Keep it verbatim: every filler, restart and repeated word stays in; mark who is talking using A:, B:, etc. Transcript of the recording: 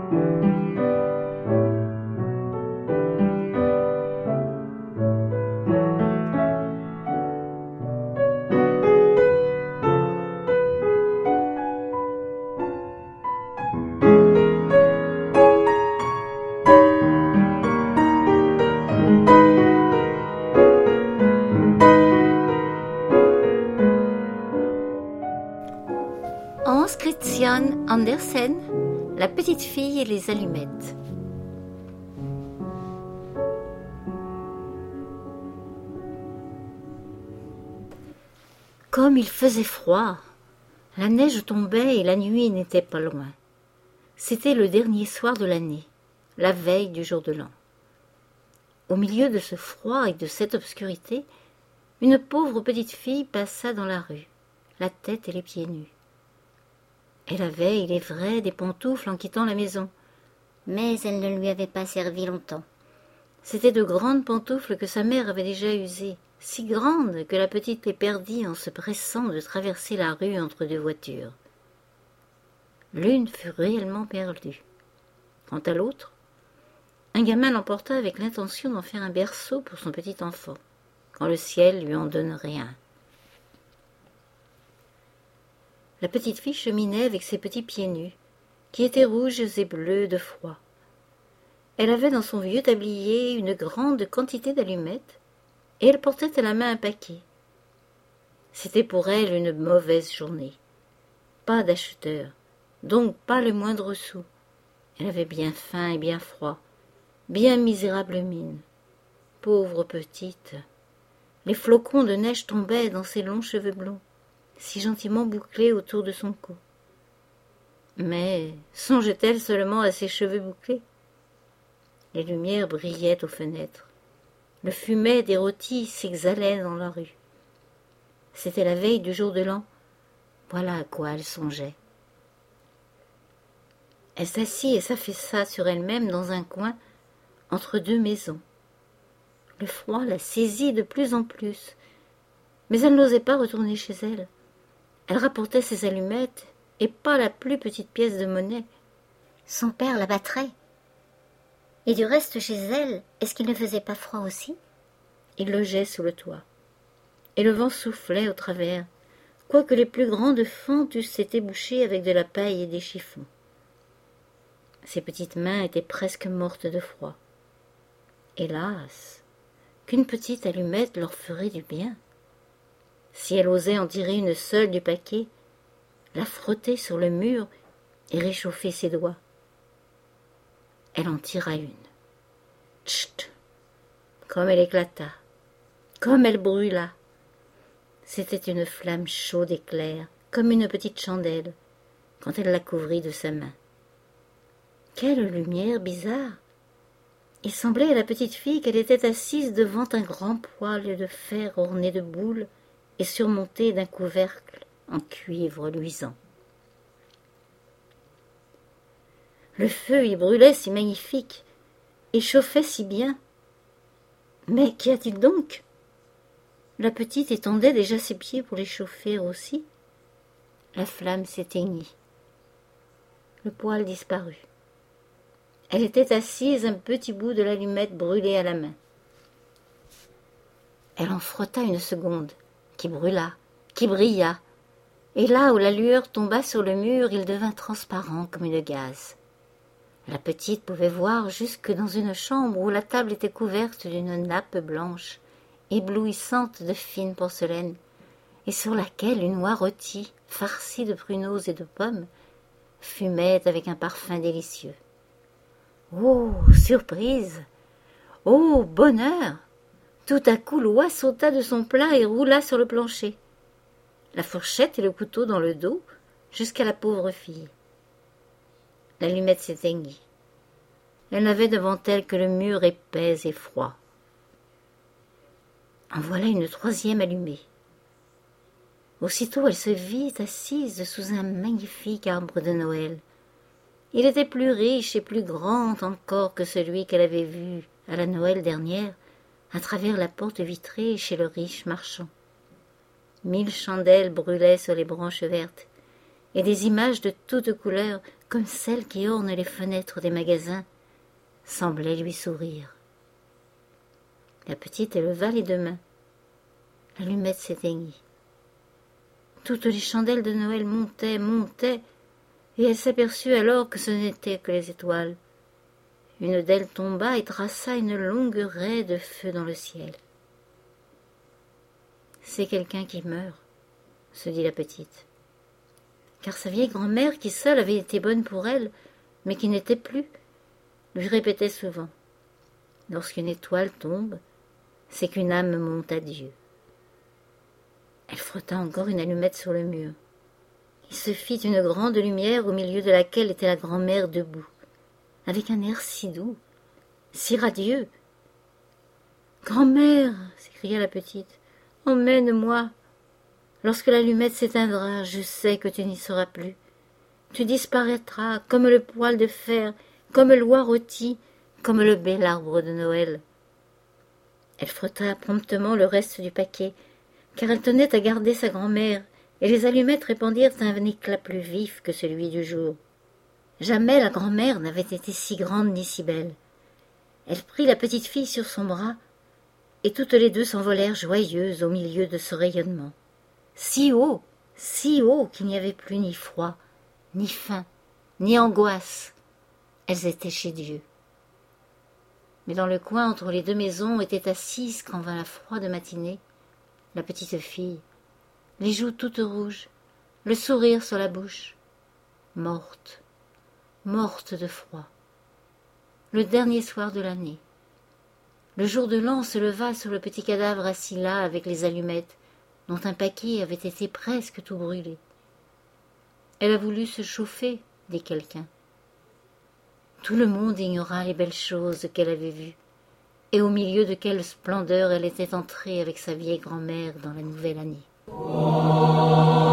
A: Hans Christian Andersen, La petite fille et les allumettes. Comme il faisait froid, la neige tombait et la nuit n'était pas loin. C'était le dernier soir de l'année, la veille du jour de l'an. Au milieu de ce froid et de cette obscurité, une pauvre petite fille passa dans la rue, la tête et les pieds nus. Elle avait, il est vrai, des pantoufles en quittant la maison, mais elles ne lui avaient pas servi longtemps. C'étaient de grandes pantoufles que sa mère avait déjà usées, si grandes que la petite les perdit en se pressant de traverser la rue entre deux voitures. L'une fut réellement perdue. Quant à l'autre, un gamin l'emporta avec l'intention d'en faire un berceau pour son petit enfant, quand le ciel lui en donnerait un. La petite fille cheminait avec ses petits pieds nus, qui étaient rouges et bleus de froid. Elle avait dans son vieux tablier une grande quantité d'allumettes, et elle portait à la main un paquet. C'était pour elle une mauvaise journée. Pas d'acheteur, donc pas le moindre sou. Elle avait bien faim et bien froid, bien misérable mine. Pauvre petite, les flocons de neige tombaient dans ses longs cheveux blonds, si gentiment bouclés autour de son cou. Mais songeait-elle seulement à ses cheveux bouclés? Les lumières brillaient aux fenêtres. Le fumet des rôtis s'exhalait dans la rue. C'était la veille du jour de l'an. Voilà à quoi elle songeait. Elle s'assit et s'affaissa sur elle-même dans un coin, entre deux maisons. Le froid la saisit de plus en plus, mais elle n'osait pas retourner chez elle. Elle rapportait ses allumettes et pas la plus petite pièce de monnaie. Son père la battrait. Et du reste chez elle, est-ce qu'il ne faisait pas froid aussi? Il logeait sous le toit, et le vent soufflait au travers, quoique les plus grandes fentes eussent été bouchées avec de la paille et des chiffons. Ses petites mains étaient presque mortes de froid. Hélas, qu'une petite allumette leur ferait du bien. Si elle osait en tirer une seule du paquet, la frotter sur le mur et réchauffer ses doigts. Elle en tira une. Tchut! Comme elle éclata, comme elle brûla. C'était une flamme chaude et claire, comme une petite chandelle, quand elle la couvrit de sa main. Quelle lumière bizarre! Il semblait à la petite fille qu'elle était assise devant un grand poêle de fer orné de boules et surmonté d'un couvercle en cuivre luisant. Le feu y brûlait si magnifique et chauffait si bien. Mais qu'y a-t-il donc? La petite étendait déjà ses pieds pour les chauffer aussi. La flamme s'éteignit. Le poêle disparut. Elle était assise un petit bout de l'allumette brûlée à la main. Elle en frotta une seconde, qui brûla, qui brilla, et là où la lueur tomba sur le mur, il devint transparent comme une gaze. La petite pouvait voir jusque dans une chambre où la table était couverte d'une nappe blanche, éblouissante de fine porcelaine, et sur laquelle une oie rôtie, farcie de pruneaux et de pommes, fumait avec un parfum délicieux. Oh, surprise! Oh, bonheur! Tout à coup, l'oie sauta de son plat et roula sur le plancher, la fourchette et le couteau dans le dos, jusqu'à la pauvre fille. L'allumette s'éteignit. Elle n'avait devant elle que le mur épais et froid. En voilà une troisième allumée. Aussitôt, elle se vit assise sous un magnifique arbre de Noël. Il était plus riche et plus grand encore que celui qu'elle avait vu à la Noël dernière, à travers la porte vitrée chez le riche marchand. Mille chandelles brûlaient sur les branches vertes, et des images de toutes couleurs comme celles qui ornent les fenêtres des magasins, semblaient lui sourire. La petite éleva les deux mains. L'allumette s'éteignit. Toutes les chandelles de Noël montaient, montaient, et elle s'aperçut alors que ce n'étaient que les étoiles. Une d'elles tomba et traça une longue raie de feu dans le ciel. « C'est quelqu'un qui meurt, » se dit la petite. Car sa vieille grand-mère, qui seule avait été bonne pour elle, mais qui n'était plus, lui répétait souvent « Lorsqu'une étoile tombe, c'est qu'une âme monte à Dieu. » Elle frotta encore une allumette sur le mur. Il se fit une grande lumière au milieu de laquelle était la grand-mère debout, avec un air si doux, si radieux. « Grand-mère !» s'écria la petite, « emmène-moi. Lorsque l'allumette s'éteindra, je sais que tu n'y seras plus. Tu disparaîtras comme le poil de fer, comme l'oie rôtie, comme le bel arbre de Noël. » Elle frotta promptement le reste du paquet, car elle tenait à garder sa grand-mère, et les allumettes répandirent un éclat plus vif que celui du jour. Jamais la grand-mère n'avait été si grande ni si belle. Elle prit la petite fille sur son bras, et toutes les deux s'envolèrent joyeuses au milieu de ce rayonnement. Si haut, si haut qu'il n'y avait plus ni froid, ni faim, ni angoisse. Elles étaient chez Dieu. Mais dans le coin entre les deux maisons était assise, quand vint la froide matinée, la petite fille, les joues toutes rouges, le sourire sur la bouche, morte, morte de froid. Le dernier soir de l'année. Le jour de l'an se leva sur le petit cadavre assis là avec les allumettes, dont un paquet avait été presque tout brûlé. Elle a voulu se chauffer, dit quelqu'un. Tout le monde ignora les belles choses qu'elle avait vues, et au milieu de quelle splendeur elle était entrée avec sa vieille grand-mère dans la nouvelle année.